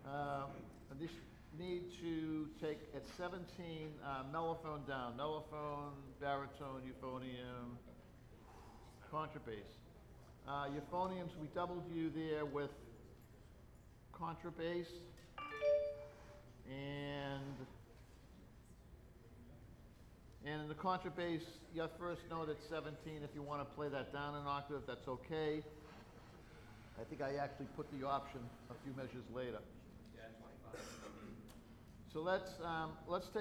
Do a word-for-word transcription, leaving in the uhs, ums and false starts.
Um, This need to take at seventeen, uh, mellophone down, mellophone, baritone, euphonium, contrabass. Uh, euphoniums, we doubled you there with contrabass. And, and in the contrabass, your first note at seventeen, if you want to play that down an octave, that's okay. I think I actually put the option a few measures later. So let's, um, let's take